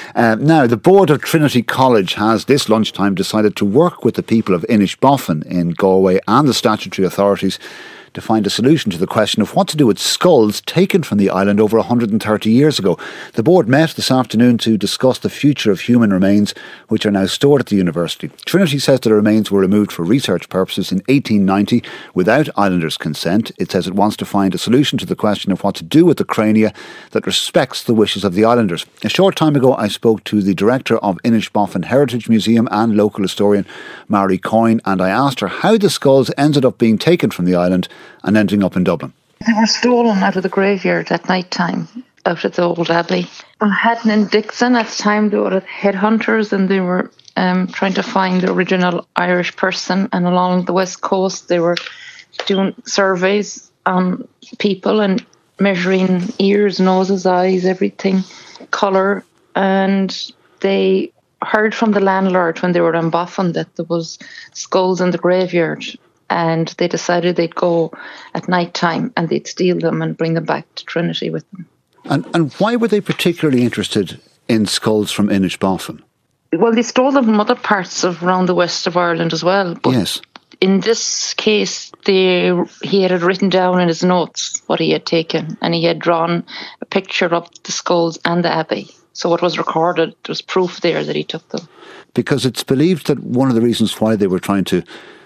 Now, the board of Trinity College has this lunchtime decided to work with the people of Inishbofin in Galway and the statutory authorities to find a solution to the question of what to do with skulls taken from the island over 130 years ago. The board met this afternoon to discuss the future of human remains, which are now stored at the university. Trinity says that the remains were removed for research purposes in 1890 without islanders' consent. It says it wants to find a solution to the question of what to do with the crania that respects the wishes of the islanders. A short time ago, I spoke to the director of Inishbofin Heritage Museum and local historian Mary Coyne, and I asked her how the skulls ended up being taken from the island and ending up in Dublin. They were stolen out of the graveyard at night time, out of the old abbey. Haddon and Dixon at the time, they were headhunters, and they were trying to find the original Irish person. And along the west coast, they were doing surveys on people and measuring ears, noses, eyes, everything, colour. And they heard from the landlord when they were in Boffin that there was skulls in the graveyard. And they decided they'd go at night time and they'd steal them and bring them back to Trinity with them. And why were they particularly interested in skulls from Inishbofin? Well, they stole them from other parts of around the west of Ireland as well. But yes. In this case, he had it written down in his notes what he had taken, and he had drawn a picture of the skulls and the abbey. So it was recorded. There was proof there that he took them. Because it's believed that one of the reasons why they were trying to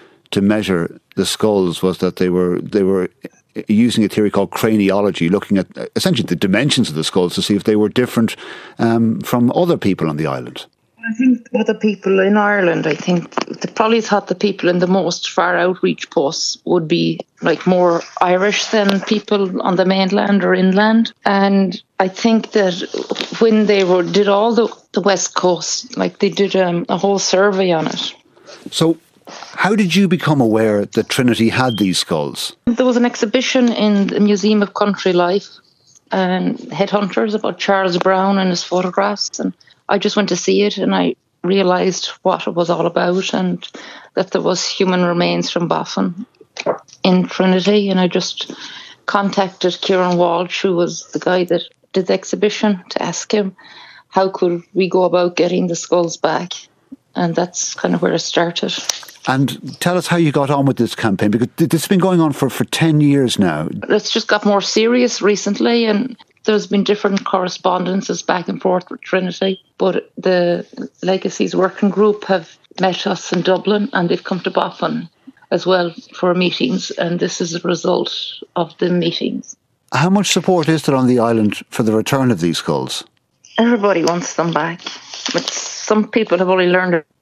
measure the skulls was that they were using a theory called craniology, looking at essentially the dimensions of the skulls to see if they were different from other people on the island. I think other people in Ireland, I think they probably thought the people in the most far outreach posts would be like more Irish than people on the mainland or inland. And I think that when they did all the west coast, like they did a whole survey on it. So how did you become aware that Trinity had these skulls? There was an exhibition in the Museum of Country Life and Headhunters about Charles Brown and his photographs, and I just went to see it and I realised what it was all about and that there was human remains from Boffin in Trinity, and I just contacted Kieran Walsh, who was the guy that did the exhibition, to ask him how could we go about getting the skulls back, and that's kind of where it started. And tell us how you got on with this campaign, because this has been going on for 10 years now. It's just got more serious recently, and there's been different correspondences back and forth with Trinity. But the Legacies Working Group have met us in Dublin, and they've come to Boffin as well for meetings, and this is a result of the meetings. How much support is there on the island for the return of these skulls? Everybody wants them back, but some people have only learned it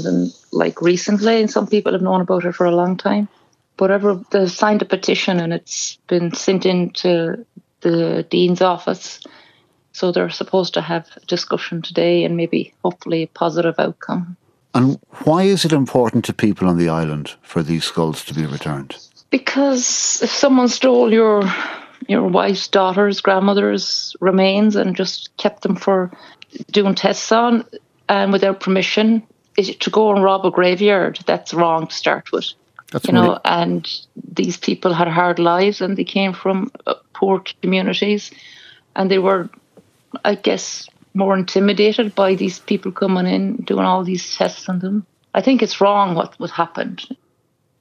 like recently, and some people have known about it for a long time. But they've signed a petition and it's been sent into the Dean's office. So they're supposed to have a discussion today and maybe hopefully a positive outcome. And why is it important to people on the island for these skulls to be returned? Because if someone stole your wife's daughter's grandmother's remains and just kept them for doing tests on and without permission, to go and rob a graveyard, that's wrong to start with. And these people had hard lives and they came from poor communities, and they were, I guess, more intimidated by these people coming in, doing all these tests on them. I think it's wrong what happened.